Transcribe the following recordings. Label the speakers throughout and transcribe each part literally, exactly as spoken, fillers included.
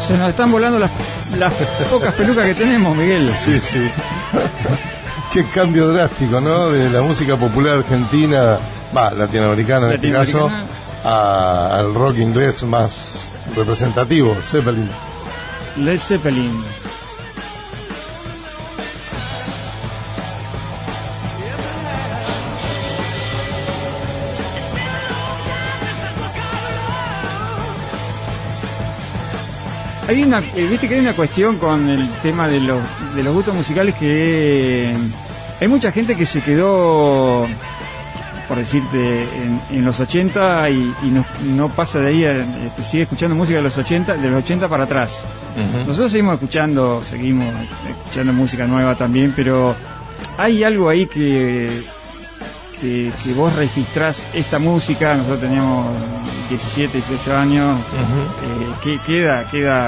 Speaker 1: Se nos están volando las, las pocas pelucas que tenemos, Miguel.
Speaker 2: Sí, sí. Qué cambio drástico, ¿no? De la música popular argentina, va, latinoamericana en este caso, a, al rock inglés más representativo, Zeppelin.
Speaker 1: Led Zeppelin. Hay una, eh, viste que hay una cuestión con el tema de los de los gustos musicales, que eh, hay mucha gente que se quedó, por decirte, en, en los ochenta y, y no, no pasa de ahí, a, este, sigue escuchando música de los ochenta, de los ochenta para atrás. Uh-huh. Nosotros seguimos escuchando, seguimos escuchando música nueva también, pero hay algo ahí que que, que vos registrás esta música. Nosotros teníamos diecisiete, dieciocho años, uh-huh. eh, que queda, queda,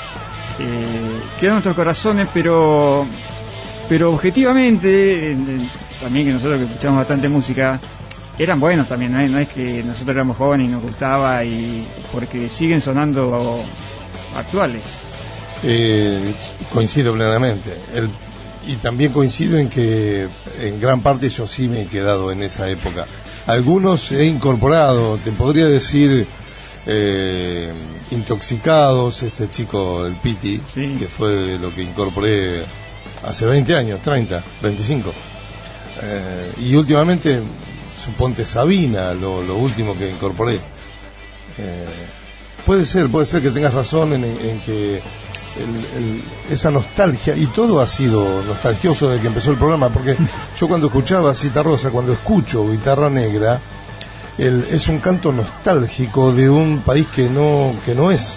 Speaker 1: eh, queda en nuestros corazones, pero, pero objetivamente, eh, también que nosotros que escuchamos bastante música, eran buenos también, ¿no? No es que nosotros éramos jóvenes y nos gustaba, y porque siguen sonando actuales.
Speaker 2: Eh, coincido plenamente. El, y también coincido en que en gran parte yo sí me he quedado en esa época. Algunos he incorporado, te podría decir, eh, Intoxicados, este chico, el Piti, sí, que fue lo que incorporé hace veinte años, treinta, veinticinco. Eh, y últimamente, suponte Sabina, lo, lo último que incorporé. Eh, puede ser, puede ser que tengas razón en, en que el, el, esa nostalgia, y todo ha sido nostalgioso desde que empezó el programa, porque yo cuando escuchaba Citarrosa, cuando escucho Guitarra Negra, el, es un canto nostálgico de un país que no que no es,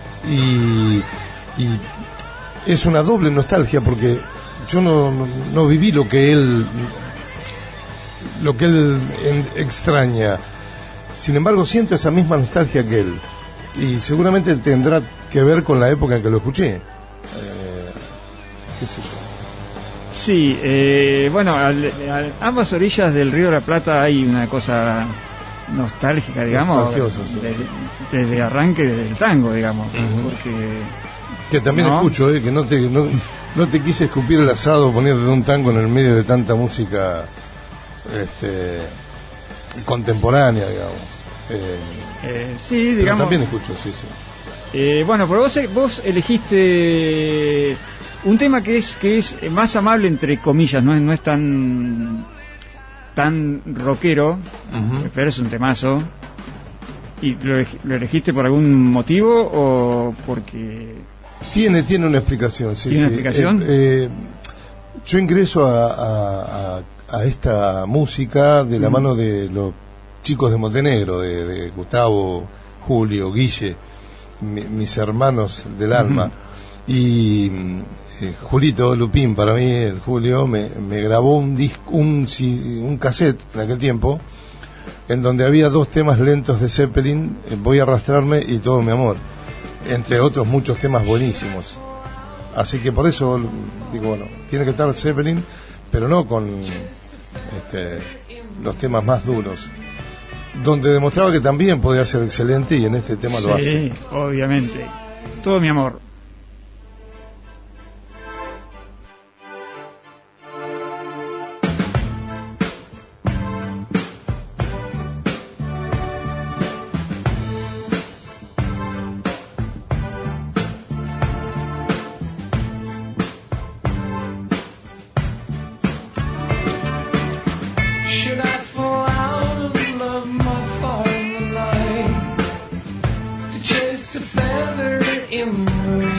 Speaker 2: y, y es una doble nostalgia, porque yo no, no, no viví lo que él lo que él en, extraña. Sin embargo, siento esa misma nostalgia que él, y seguramente tendrá que ver con la época en que lo escuché. Eh, ¿Qué sé yo?
Speaker 1: Sí, eh, bueno, al, a ambas orillas del Río de la Plata hay una cosa nostálgica, digamos,
Speaker 2: nostalgiosa, sí,
Speaker 1: de,
Speaker 2: sí.
Speaker 1: desde arranque del tango, digamos, uh-huh. porque
Speaker 2: que también ¿no? escucho, eh, que no te no, no te quise escupir el asado poniendo un tango en el medio de tanta música este contemporánea, digamos. Eh,
Speaker 1: eh, sí, digamos.
Speaker 2: También escucho, sí, sí.
Speaker 1: Eh, bueno, pero vos, vos elegiste un tema que es que es más amable, entre comillas, no es, no es tan tan rockero, uh-huh. pero es un temazo. ¿Y lo, lo elegiste por algún motivo o porque...?
Speaker 2: Tiene, tiene una explicación, sí.
Speaker 1: ¿Tiene
Speaker 2: sí.
Speaker 1: una explicación?
Speaker 2: Eh, eh, yo ingreso a, a, a, a esta música de la uh-huh. mano de los chicos de Montenegro, de, de Gustavo, Julio, Guille, mi, mis hermanos del alma. Uh-huh. Y eh, Julito Lupín, para mí, el Julio, me, me grabó un disco, un, un cassette en aquel tiempo, en donde había dos temas lentos de Zeppelin, eh, Voy a arrastrarme y Todo mi amor, entre otros muchos temas buenísimos. Así que por eso digo, bueno, tiene que estar Zeppelin, pero no con este, los temas más duros, donde demostraba que también podía ser excelente, y en este tema
Speaker 1: sí,
Speaker 2: lo hace.
Speaker 1: Sí, obviamente. Todo mi amor.
Speaker 3: In the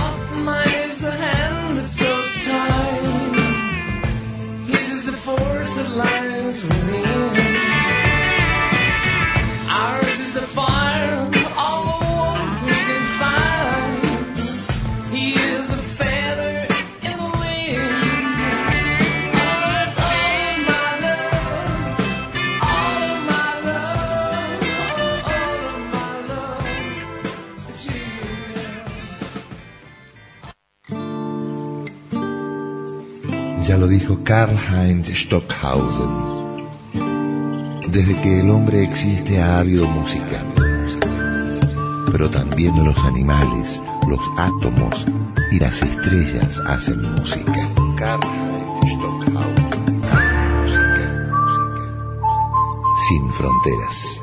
Speaker 3: Ya lo dijo Karl-Heinz Stockhausen. Desde que el hombre existe ha habido música, pero también los animales, los átomos y las estrellas hacen música. Karl-Heinz Stockhausen hace música, música sin fronteras.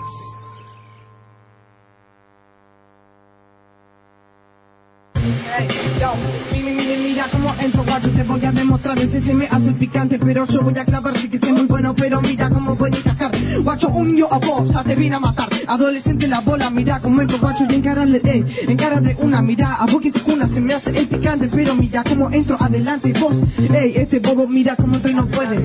Speaker 4: Como entro, guacho, te voy a demostrar. Este se me hace el picante, pero yo voy a clavar. Sí que es muy bueno, pero mira cómo voy a encajar. Guacho, un niño a vos, ya te vine a matar. Adolescente la bola, mira cómo entro, guacho, y encararle, ey, encararle una mirada. A vos que te cuna se me hace el picante, pero mira cómo entro adelante. Vos, ey, este bobo, mira cómo entro y no puede.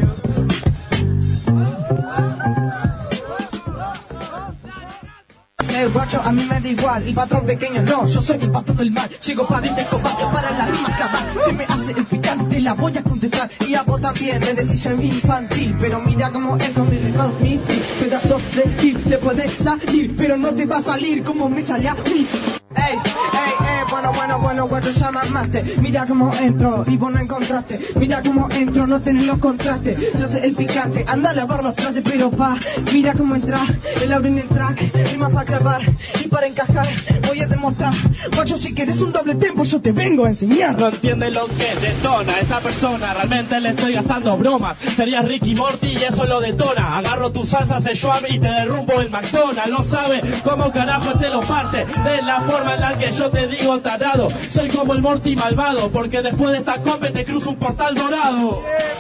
Speaker 4: Eh, guacho, a mí me da igual, el patrón pequeño no, yo soy el patrón del mal. Llego para este combate, para la rima clavar. Se me hace el picante, te la voy a contestar. Y a vos también, me decís soy infantil. Pero mira cómo entro mi rima, mi sí. Pedazos de gil, te puede salir, pero no te va a salir como me sale a mí. Ey, ey, ey, bueno, bueno, bueno, guacho, ya mamaste. Mira cómo entro y vos no encontraste. Mira cómo entro, no tenés los contrastes. Yo sé el picante, anda a lavar los trastes, pero pa, mira cómo entra, el abre en el track, rima para clavar y para encajar, voy a demostrar. Guacho, si quieres un doble tempo, yo te vengo a enseñar.
Speaker 5: No entiende lo que detona esta persona, realmente le estoy gastando bromas. Sería Ricky Morty y eso lo detona. Agarro tu salsa Szechuan y te derrumbo el McDonald's. No sabe cómo carajo te lo parte, de la forma en la que yo te digo tarado. Soy como el Morty malvado, porque después de esta copa te cruzo un portal dorado.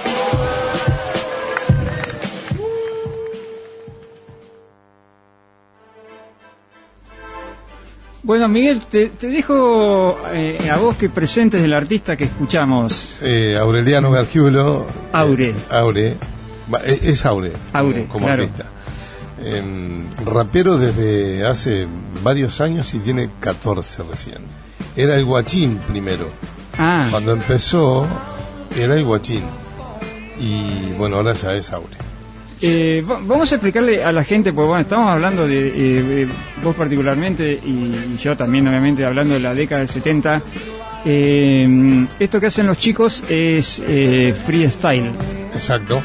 Speaker 1: Bueno, Miguel, te, te dejo eh, a vos que presentes el artista que escuchamos.
Speaker 2: Eh, Aureliano Gargiulo.
Speaker 1: Aure.
Speaker 2: Eh, Aure. Es, es Aure.
Speaker 1: Aure,
Speaker 2: como, como
Speaker 1: claro.
Speaker 2: artista. Eh, rapero desde hace varios años y tiene catorce recién. Era el Guachín primero.
Speaker 1: Ah.
Speaker 2: Cuando empezó, era el Guachín. Y bueno, ahora ya es Aure.
Speaker 1: Eh, vamos a explicarle a la gente, porque bueno, estamos hablando de, eh, eh, vos particularmente y, y yo también obviamente hablando de la década del setenta. Eh, esto que hacen los chicos es eh, freestyle.
Speaker 2: Exacto.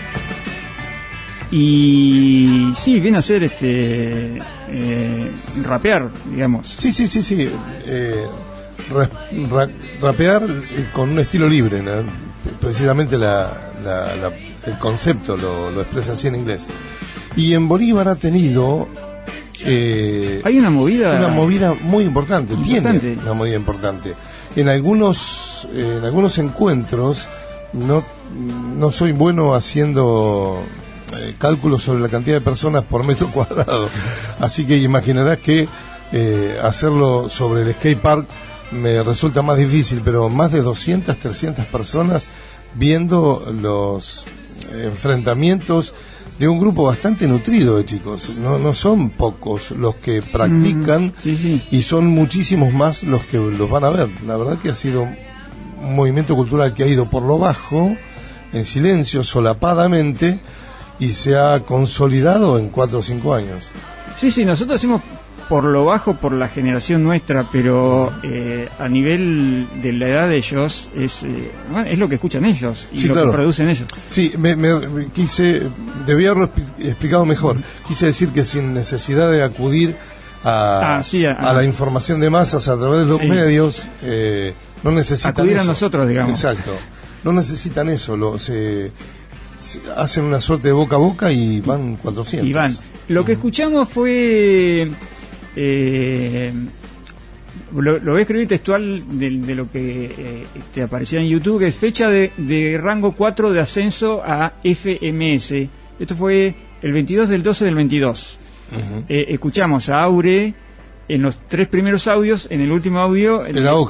Speaker 1: Y sí, viene a ser este eh, rapear, digamos.
Speaker 2: Sí, sí, sí, sí. Eh, ra, ra, rapear con un estilo libre, ¿no? Precisamente la, la, la, el concepto lo, lo expresa así en inglés. Y en Bolívar ha tenido eh,
Speaker 1: hay una movida
Speaker 2: una movida muy importante,
Speaker 1: importante.
Speaker 2: Tiene una movida importante. En algunos eh, en algunos encuentros no no soy bueno haciendo eh, cálculos sobre la cantidad de personas por metro cuadrado, así que imaginarás que eh, hacerlo sobre el skate park me resulta más difícil, pero más de doscientas, trescientas personas viendo los enfrentamientos de un grupo bastante nutrido de chicos. No, no son pocos los que practican,
Speaker 1: mm, sí, sí.
Speaker 2: Y son muchísimos más los que los van a ver. La verdad que ha sido un movimiento cultural que ha ido por lo bajo, en silencio, solapadamente, y se ha consolidado en cuatro o cinco años.
Speaker 1: Sí, sí, nosotros hacemos por lo bajo, por la generación nuestra, pero eh, a nivel de la edad de ellos es eh, bueno, es lo que escuchan ellos y
Speaker 2: sí,
Speaker 1: lo
Speaker 2: claro.
Speaker 1: que producen ellos.
Speaker 2: Sí, me, me, me quise, debía haberlo explicado mejor. Quise decir que sin necesidad de acudir a,
Speaker 1: ah, sí, a,
Speaker 2: a la información de masas a través de los
Speaker 1: sí.
Speaker 2: medios, eh, no necesitan
Speaker 1: acudir
Speaker 2: eso.
Speaker 1: a nosotros, digamos.
Speaker 2: Exacto. No necesitan eso, lo, se, se hacen una suerte de boca a boca y van cuatrocientos.
Speaker 1: Y van. Lo que escuchamos fue Eh, lo, lo voy a escribir textual de, de lo que eh, te aparecía en YouTube, que es fecha de, de rango cuatro de ascenso a F M S. Esto fue el veintidós del doce del veintidós. Uh-huh. eh, escuchamos a Aure en los tres primeros audios. En el último audio
Speaker 2: en la octa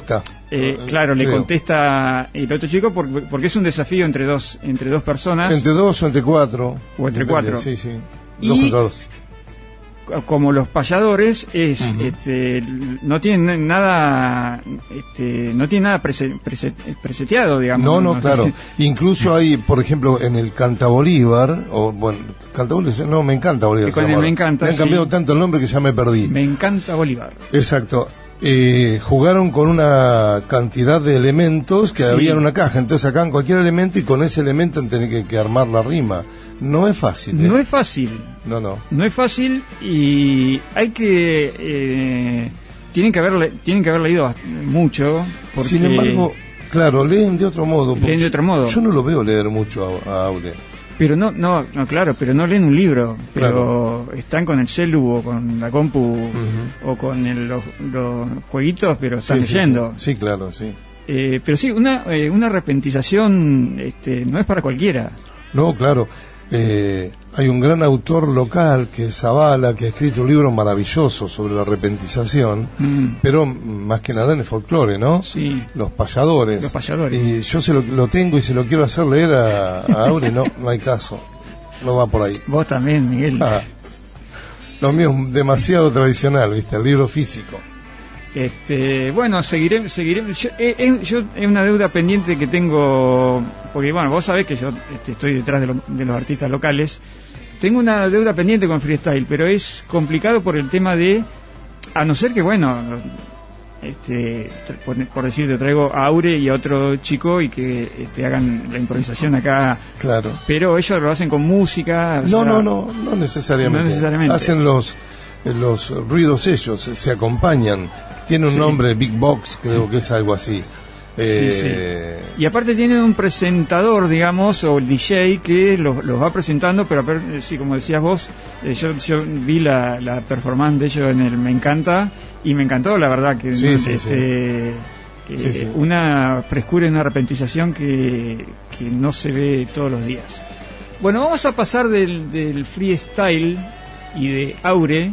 Speaker 1: Eh, claro, le contesta el otro chico porque, porque es un desafío entre dos entre dos personas.
Speaker 2: Entre dos o entre cuatro.
Speaker 1: O entre depende, cuatro.
Speaker 2: Sí, sí.
Speaker 1: Y
Speaker 2: dos contra dos.
Speaker 1: Como los payadores es, uh-huh. este, no tienen nada, este, no tienen nada prese, prese, preseteado, digamos.
Speaker 2: No, no,
Speaker 1: no
Speaker 2: claro.
Speaker 1: sé.
Speaker 2: Incluso hay, por ejemplo, en el Canta Bolívar, o bueno, Canta Bolívar, no, me encanta Bolívar.
Speaker 1: Con el me encanta.
Speaker 2: Me han cambiado sí. tanto el nombre que ya me perdí.
Speaker 1: Me encanta Bolívar.
Speaker 2: Exacto. Eh, jugaron con una cantidad de elementos que sí. había en una caja, entonces sacaban cualquier elemento y con ese elemento tienen que, que armar la rima. No es fácil. ¿eh?
Speaker 1: No es fácil.
Speaker 2: No, no.
Speaker 1: No es fácil y hay que eh, tienen que haber tienen que haber leído mucho. Porque
Speaker 2: sin embargo, claro, leen de otro modo.
Speaker 1: Leen de otro modo.
Speaker 2: Yo no lo veo leer mucho a, a Aure.
Speaker 1: Pero no, no, no, claro, pero no leen un libro, pero claro. están con el celu o con la compu uh-huh. o con el, los, los jueguitos, pero están
Speaker 2: sí,
Speaker 1: leyendo.
Speaker 2: Sí, sí. sí, claro, sí.
Speaker 1: Eh, pero sí, una eh, una repentización este, no es para cualquiera.
Speaker 2: No, claro. Eh, hay un gran autor local que es Zavala, que ha escrito un libro maravilloso sobre la repentización, mm. pero más que nada en el folclore, ¿no?
Speaker 1: Sí.
Speaker 2: Los payadores.
Speaker 1: Los payadores.
Speaker 2: Y yo se lo, lo tengo y se lo quiero hacer leer a, a Aure, no, no hay caso. No va por ahí.
Speaker 1: Vos también, Miguel.
Speaker 2: Ah, lo mío es demasiado tradicional, ¿viste? El libro físico.
Speaker 1: Este, bueno, seguiré, seguiré. Yo, eh, yo es una deuda pendiente que tengo, porque bueno, vos sabés que yo este, estoy detrás de, lo, de los artistas locales. Tengo una deuda pendiente con freestyle, pero es complicado por el tema de, a no ser que bueno, este, por, por decirte, traigo a Aure y a otro chico y que este, hagan la improvisación acá.
Speaker 2: Claro.
Speaker 1: Pero ellos lo hacen con música.
Speaker 2: No, sea, no, no, no necesariamente.
Speaker 1: No necesariamente.
Speaker 2: Hacen los los ruidos ellos, se, se acompañan. Tiene un sí. nombre, Big Box, creo que es algo así. Eh...
Speaker 1: Sí, sí. Y aparte tiene un presentador, digamos, o el D J que los, los va presentando, pero sí, como decías vos, eh, yo, yo vi la, la performance de ellos en el Me Encanta y me encantó, la verdad, que
Speaker 2: sí,
Speaker 1: no,
Speaker 2: sí,
Speaker 1: este,
Speaker 2: sí.
Speaker 1: Eh,
Speaker 2: sí, sí.
Speaker 1: una frescura y una repentización que, que no se ve todos los días. Bueno, vamos a pasar del, del freestyle y de Aure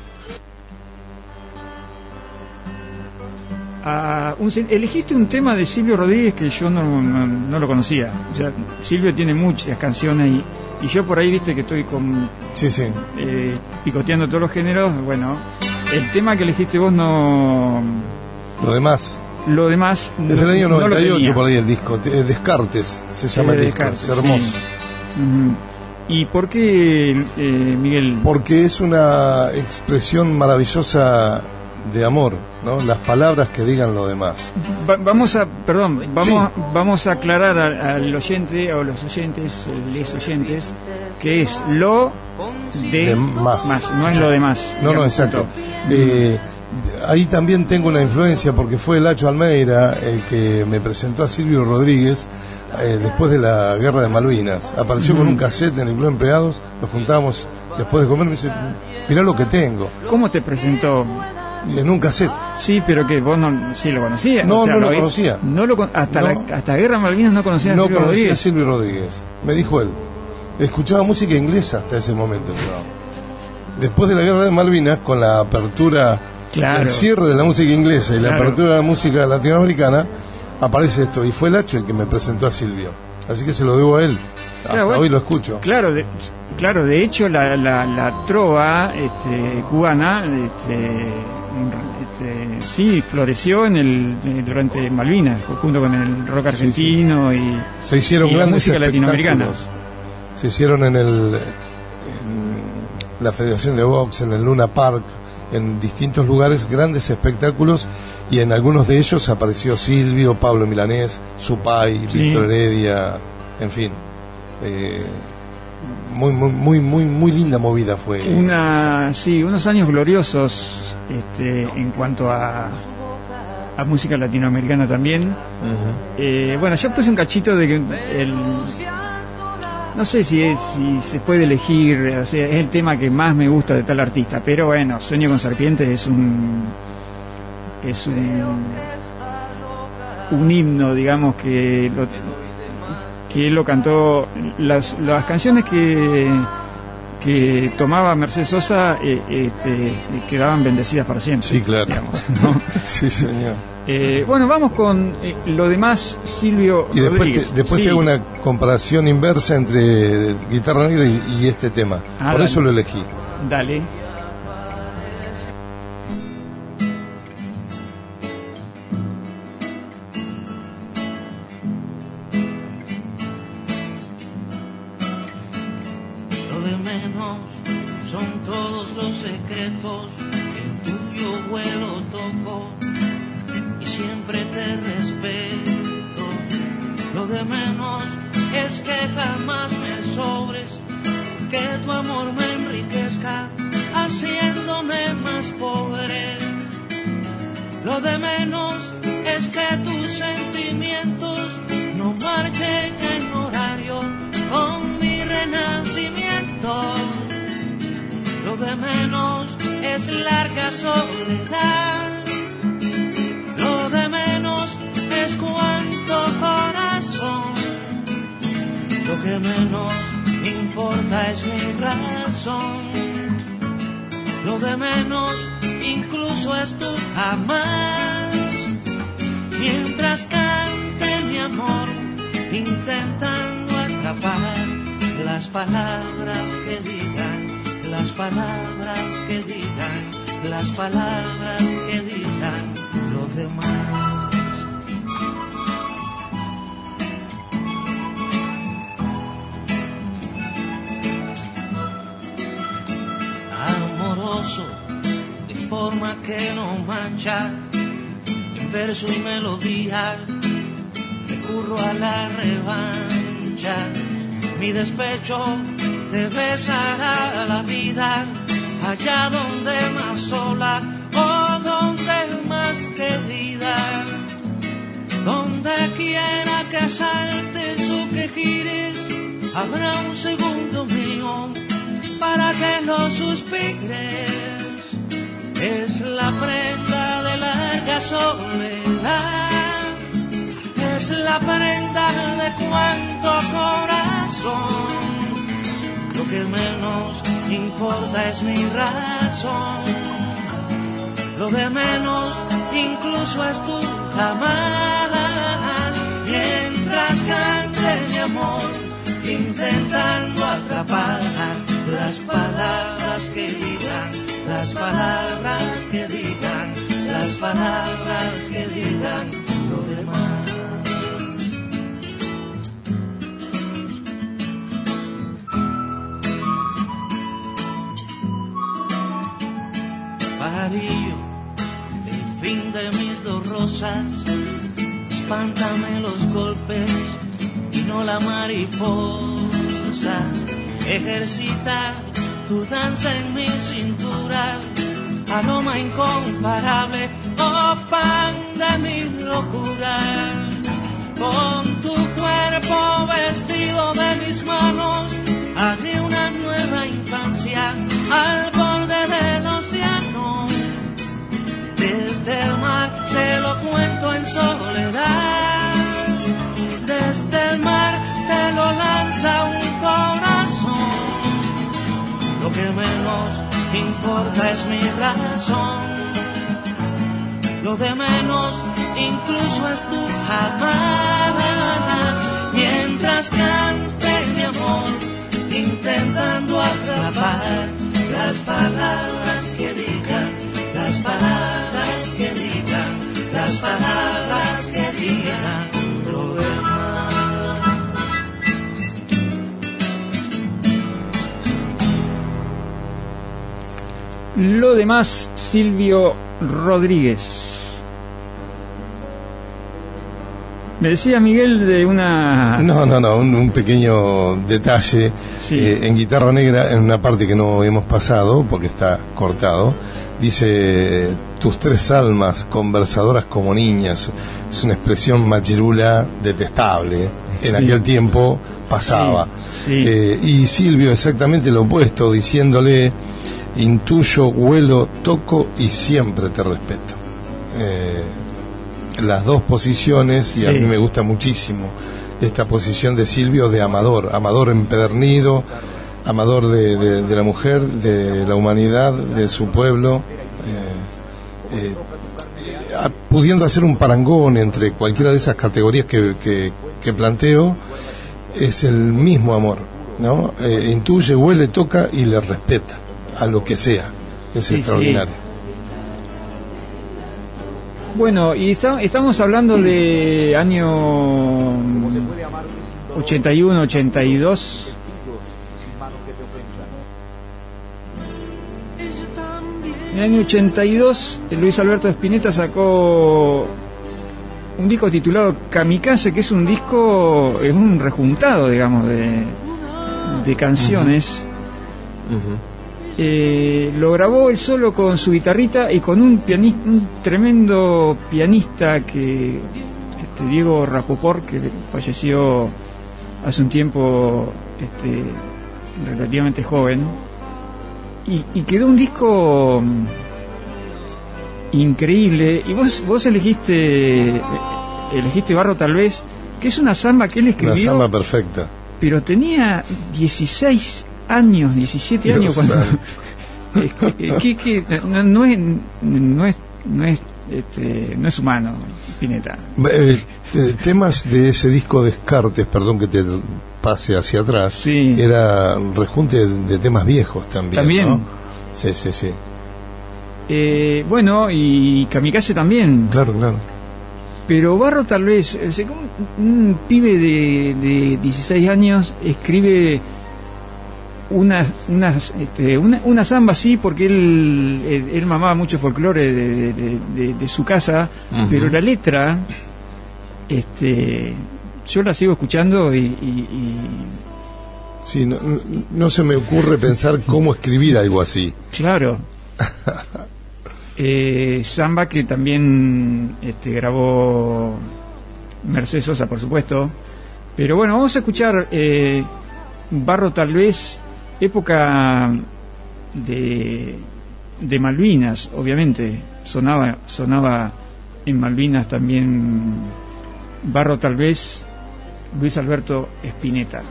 Speaker 1: a un, elegiste un tema de Silvio Rodríguez que yo no, no, no lo conocía. O sea, Silvio tiene muchas canciones y, y yo por ahí viste que estoy con
Speaker 2: sí, sí.
Speaker 1: Eh, picoteando todos los géneros. Bueno, el tema que elegiste vos no.
Speaker 2: Lo demás.
Speaker 1: Lo demás.
Speaker 2: Desde
Speaker 1: no,
Speaker 2: el año noventa y ocho
Speaker 1: no
Speaker 2: por ahí el disco. Descartes se llama el disco.
Speaker 1: Descartes,
Speaker 2: es hermoso.
Speaker 1: Sí. Uh-huh. ¿Y por qué, eh, Miguel?
Speaker 2: Porque es una expresión maravillosa de amor, ¿no? Las palabras que digan lo demás.
Speaker 1: Va, vamos a, perdón, vamos, sí. a, vamos a aclarar a, al oyente o los oyentes, les oyentes, que es lo de,
Speaker 2: de más.
Speaker 1: más, no es lo de más.
Speaker 2: No, no, exacto. Eh, ahí también tengo una influencia porque fue Lacho Almeida el que me presentó a Silvio Rodríguez eh, después de la guerra de Malvinas. Apareció mm. con un cassette en el Club Empleados, nos juntábamos después de comer, me dice, mirá lo que tengo.
Speaker 1: ¿Cómo te presentó?
Speaker 2: En un cassette.
Speaker 1: Sí, pero que vos no, sí lo conocías.
Speaker 2: No,
Speaker 1: o sea,
Speaker 2: no
Speaker 1: lo
Speaker 2: lo conocía.
Speaker 1: No lo, hasta,
Speaker 2: no.
Speaker 1: La, hasta Guerra Malvinas no conocías
Speaker 2: no
Speaker 1: a Silvio
Speaker 2: conocía
Speaker 1: Rodríguez.
Speaker 2: a Silvio Rodríguez. Me dijo él. Escuchaba música inglesa hasta ese momento. ¿No? Después de la Guerra de Malvinas, con la apertura,
Speaker 1: claro.
Speaker 2: el cierre de la música inglesa y la
Speaker 1: claro.
Speaker 2: apertura de la música latinoamericana, aparece esto. Y fue Lacho el que me presentó a Silvio. Así que se lo debo a él. Hasta
Speaker 1: claro, bueno,
Speaker 2: hoy lo escucho.
Speaker 1: Claro, de, claro, de hecho la, la, la trova este, cubana este, este, sí floreció en el durante Malvinas junto con el rock argentino sí, sí. y
Speaker 2: se hicieron
Speaker 1: y
Speaker 2: grandes
Speaker 1: la música latinoamericana.
Speaker 2: Se hicieron en el en la Federación de Box, en el Luna Park, en distintos lugares grandes espectáculos y en algunos de ellos apareció Silvio, Pablo Milanés, Supay, sí. Víctor Heredia, en fin. Eh, muy muy muy muy muy linda movida fue
Speaker 1: una sí unos años gloriosos este en cuanto a a música latinoamericana también. Uh-huh. Eh, bueno, yo puse un cachito de que el no sé si es si se puede elegir, o sea, es el tema que más me gusta de tal artista, pero bueno, Sueño con Serpiente es un es un un himno, digamos, que lo, que él lo cantó. Las, las canciones que que tomaba Mercedes Sosa eh, este, quedaban bendecidas para siempre.
Speaker 2: Sí, claro.
Speaker 1: Digamos, ¿no?
Speaker 2: Sí, señor.
Speaker 1: Eh, bueno, vamos con eh, lo demás, Silvio
Speaker 2: Y después,
Speaker 1: Rodríguez.
Speaker 2: te, después
Speaker 1: Sí.
Speaker 2: te hago una comparación inversa entre Guitarra Negra y, y este tema.
Speaker 1: Ah,
Speaker 2: Por
Speaker 1: dale.
Speaker 2: eso lo elegí.
Speaker 1: Dale.
Speaker 6: Lo de menos son todos los secretos que el tuyo vuelo toco y siempre te respeto. Lo de menos es que jamás me sobres, que tu amor me enriquezca haciéndome más pobre. Lo de menos es que tus sentimientos no marchen en horario con mi renacimiento. Lo de menos es larga soledad. Lo de menos es cuánto corazón. Lo que menos importa es mi razón. Lo de menos incluso es tu jamás. Mientras cante mi amor, intentando atrapar las palabras que digan, las palabras que digan, las palabras que digan los demás. Amoroso, de forma que no mancha, en verso y melodía, recurro a la revancha. Mi despecho te besará la vida, allá donde más sola o donde más querida. Donde quiera que saltes o que gires, habrá un segundo mío para que lo suspires. Es la prenda de larga soledad, es la prenda de cuánto corazón. Lo que menos importa es mi razón. Lo de menos incluso es tu jamás. Mientras cante mi amor, intentando atrapar las palabras que digan, las palabras que digan, las palabras que digan lo demás. Parillo, el fin de mis dos rosas, espántame los golpes y no la mariposa. Ejercita tu danza en mi cintura, aroma incomparable, oh pan de mi locura. Con tu cuerpo vestido de mis manos, haré una nueva infancia al borde del océano. Desde el mar te lo cuento en soledad, desde el mar te lo lanza un corazón. Lo que menos importa es mi razón. Lo de menos incluso es tu jamás. Mientras cante mi amor, intentando atrapar las palabras que digan, las palabras que digan, las palabras que digan lo demás.
Speaker 1: Lo demás, Silvio Rodríguez. Me decía Miguel de una...
Speaker 2: No, no, no, un, un pequeño detalle.
Speaker 1: Sí.
Speaker 2: Eh, en Guitarra Negra, en una parte que no hemos pasado, porque está cortado, dice: tus tres almas, conversadoras como niñas. Es una expresión machirula detestable. En
Speaker 1: Sí.
Speaker 2: aquel tiempo pasaba.
Speaker 1: Sí, sí.
Speaker 2: Eh, y Silvio exactamente lo opuesto, diciéndole: intuyo, huelo, toco y siempre te respeto. Eh, las dos posiciones, y a
Speaker 1: Sí.
Speaker 2: mí me gusta muchísimo esta posición de Silvio de amador, amador empedernido, amador de, de, de la mujer, de la humanidad, de su pueblo, eh, eh, pudiendo hacer un parangón entre cualquiera de esas categorías que, que, que planteo, es el mismo amor, ¿no? Eh, intuye, huele, toca y le respeta a lo que sea. Es
Speaker 1: Sí,
Speaker 2: extraordinario.
Speaker 1: sí. Bueno, y está- estamos hablando de año ochenta y uno, ochenta y dos. En el año ochenta y dos, Luis Alberto Spinetta sacó un disco titulado Kamikaze, que es un disco, es un rejuntado, digamos, de, de canciones.
Speaker 2: Ujú.
Speaker 1: Eh, lo grabó él solo con su guitarrita y con un pianista, un tremendo pianista que este Diego Rapoport, que falleció hace un tiempo, este, relativamente joven, y, y quedó un disco mm, increíble. Y vos vos elegiste eh, elegiste Barro tal vez, que es una samba que él escribió,
Speaker 2: Una samba perfecta.
Speaker 1: pero tenía dieciséis años, diecisiete años
Speaker 2: Dios
Speaker 1: cuando
Speaker 2: santo.
Speaker 1: Eh, eh, que, que no, no es no es no es este, no es humano, Spinetta.
Speaker 2: Eh, te- temas de ese disco Descartes, perdón que te pase hacia atrás,
Speaker 1: Sí.
Speaker 2: era rejunte de, de temas viejos también.
Speaker 1: También.
Speaker 2: ¿no? Sí, sí, sí.
Speaker 1: Eh, bueno, y Kamikaze también.
Speaker 2: Claro, claro.
Speaker 1: Pero Barro tal vez, o sea, como un, un pibe de, de dieciséis años escribe una, unas, este, una, una samba, sí, porque él, él, él mamaba mucho folclore de, de, de, de su casa,
Speaker 2: Ujú.
Speaker 1: pero la letra, este, yo la sigo escuchando y, y, y
Speaker 2: Sí, no, no- no se me ocurre pensar cómo escribir algo así.
Speaker 1: claro. Eh, samba que también este, grabó Mercedes Sosa, por supuesto. Pero bueno, vamos a escuchar eh, Barro tal vez, época de, de Malvinas, obviamente. Sonaba, sonaba en Malvinas también Barro tal vez, Luis Alberto Spinetta.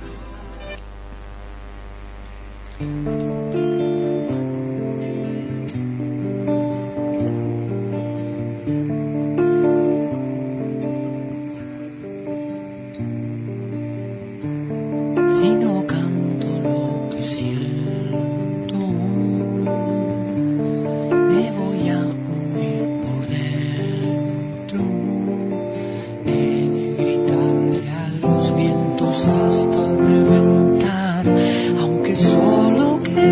Speaker 6: Si no canto lo que siento, me voy a huir por dentro. He de gritarle a los vientos hasta reventar, aunque solo quede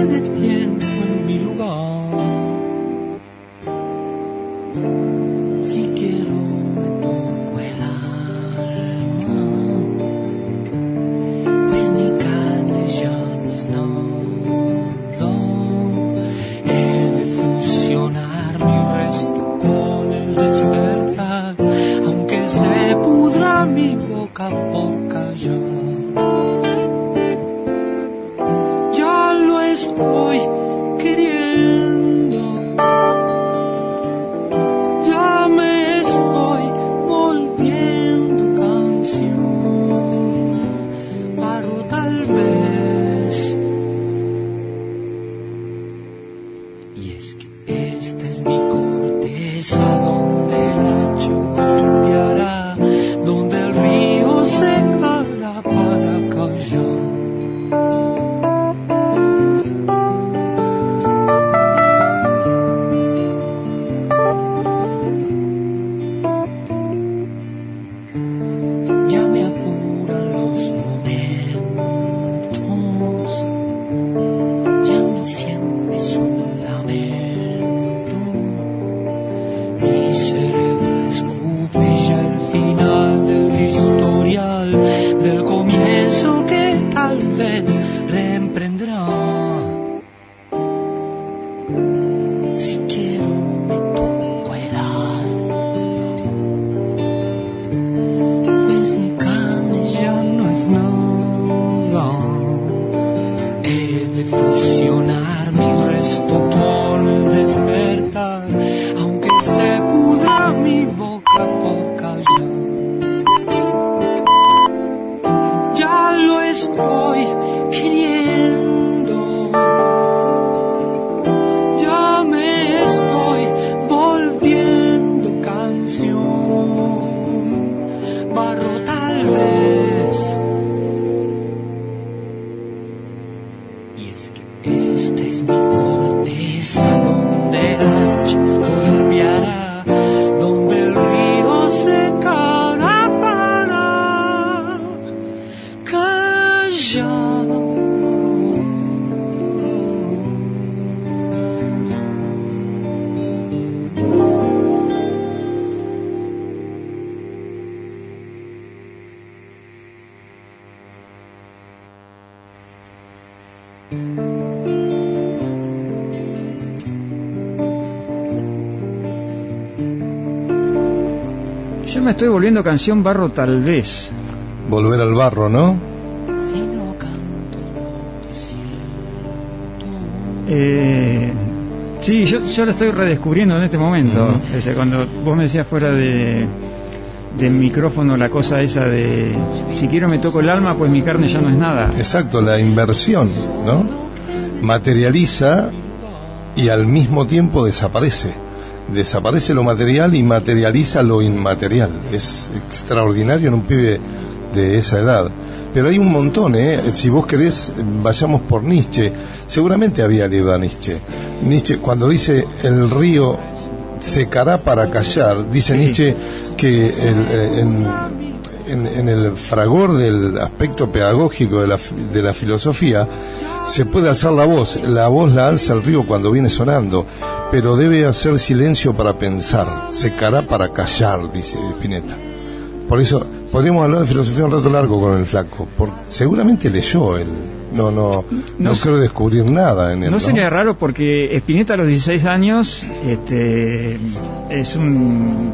Speaker 1: Yo me estoy volviendo canción barro tal vez.
Speaker 2: Volver al barro, ¿no?
Speaker 6: Si no canto lo que siento.
Speaker 1: Eh, sí, yo, yo la estoy redescubriendo en este momento. Uh-huh. O sea, cuando vos me decías fuera de del micrófono la cosa esa de si quiero me toco el alma, pues mi carne ya no es nada.
Speaker 2: Exacto, la inversión, ¿no? Materializa y al mismo tiempo desaparece. Desaparece lo material y materializa lo inmaterial. Es extraordinario en un pibe de esa edad. Pero hay un montón, ¿eh? Si vos querés, vayamos por Nietzsche. Seguramente había leído a Nietzsche. Nietzsche, cuando dice el río secará para callar, dice sí. Nietzsche que el, en, en, en el fragor del aspecto pedagógico de la, de la filosofía se puede alzar la voz. La voz la alza el río cuando viene sonando, pero debe hacer silencio para pensar. Secará para callar, dice Spinetta. Por eso podríamos hablar de filosofía un rato largo con el flaco, porque seguramente leyó él. No, no, no, no creo descubrir nada en él.
Speaker 1: No,
Speaker 2: ¿no?
Speaker 1: Sería raro porque Spinetta a los dieciséis años este, es un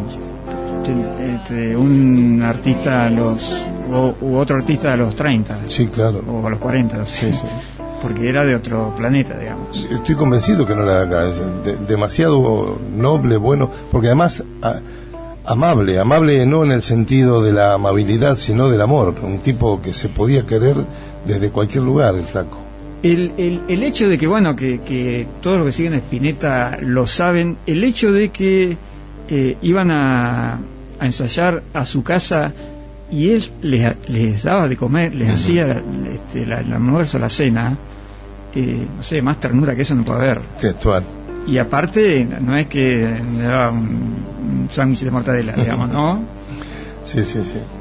Speaker 1: este, un artista a los u, u otro artista a los treinta.
Speaker 2: Sí, claro.
Speaker 1: O a los cuarenta.
Speaker 2: Sí, sí.
Speaker 1: Porque era de otro planeta, digamos.
Speaker 2: Estoy convencido que no era de acá. Es de, demasiado noble, bueno, porque además a, amable, amable no en el sentido de la amabilidad, sino del amor. Un tipo que se podía querer desde cualquier lugar, el flaco.
Speaker 1: El, el, el hecho de que, bueno, que, que todos los que siguen a Spinetta lo saben, el hecho de que eh, iban a, a ensayar a su casa y él les, les daba de comer, les uh-huh. hacía este, la, el almuerzo, la cena, eh, no sé, más ternura que eso no puede haber.
Speaker 2: Textual.
Speaker 1: Y aparte, no es que le daba un, un sándwich de mortadela, digamos, ¿no?
Speaker 2: Sí, sí, sí.